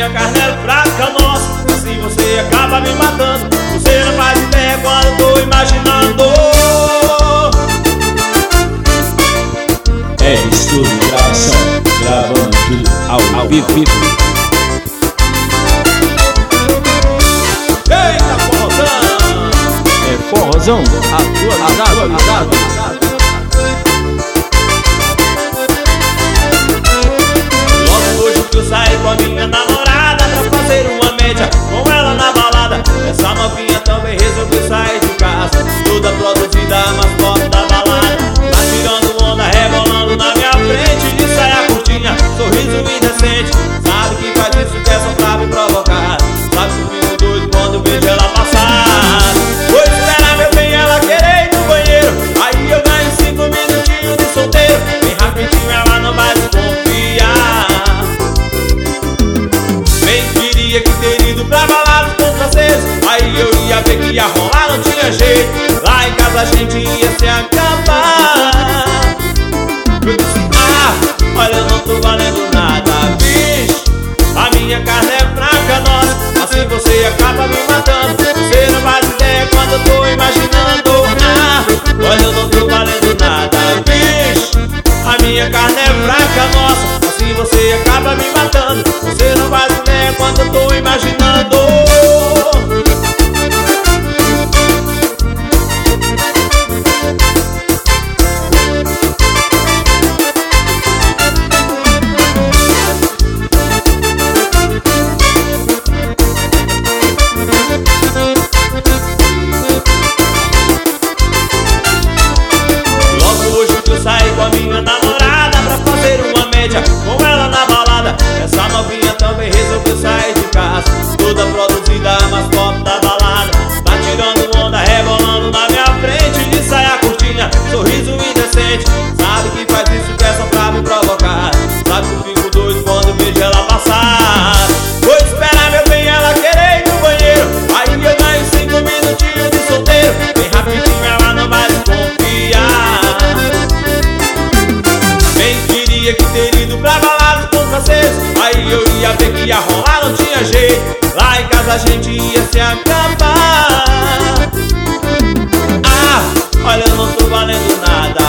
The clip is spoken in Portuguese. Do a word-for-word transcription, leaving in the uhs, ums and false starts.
minha carne é fraca, nossa, assim você acaba me matando. Você não faz ideia quando eu tô imaginando. É estúdio, gravação, gravando tudo ao, ao vivo. Eita, forrozão! É forrozão, atualizado. Logo hoje que eu saí com a minha namorada pra fazer uma média com ela na balada. Essa novinha também resolveu sair de casa, toda produzida, mas top da balada. Tá tirando onda, rebolando na minha frente, de saia curtinha, sorriso indecente. Sabe que faz isso que é só pra me provocar. Sabe que eu fico doido quando vejo ela passar. Vou esperar meu bem ela querer ir no banheiro, aí eu ganho cinco minutinhos de solteiro. Bem rapidinho ela não vai se confiar. Bem queria que ter ido pra balada com francês, aí eu ia ver que ia rolar, não tinha jeito. Lá em casa a gente ia se acabar. Eu disse, ah, olha eu não tô valendo nada, bicho. A minha carne é fraca, nossa, assim você acaba me matando. Você não faz ideia quando eu tô imaginando. Ah, olha eu não tô valendo nada, bicho. A minha carne é fraca, nossa, assim você acaba me matando. Você não faz ideia quando eu tô imaginando. Saí com a minha namorada pra fazer uma média com ela na balada. Essa novinha também resolveu sair de casa, toda produzida, mas top da balada. Tá tirando onda, rebolando na minha frente, de saia curtinha, sorriso indecente. Sabe que faz isso que é só pra me provocar. Sabe que eu fico doido quando vejo ela passar. Vou esperar meu bem ela querer ir no banheiro, aí eu ganho cinco minutinhos de solteiro. Bem rapidinho ela não vai se confiar. Bem queria que ter ido pra balada com francês, aí eu ia ver que ia rolar, não tinha jeito. Lá em casa a gente ia se acabar. Ah, olha eu não tô valendo nada,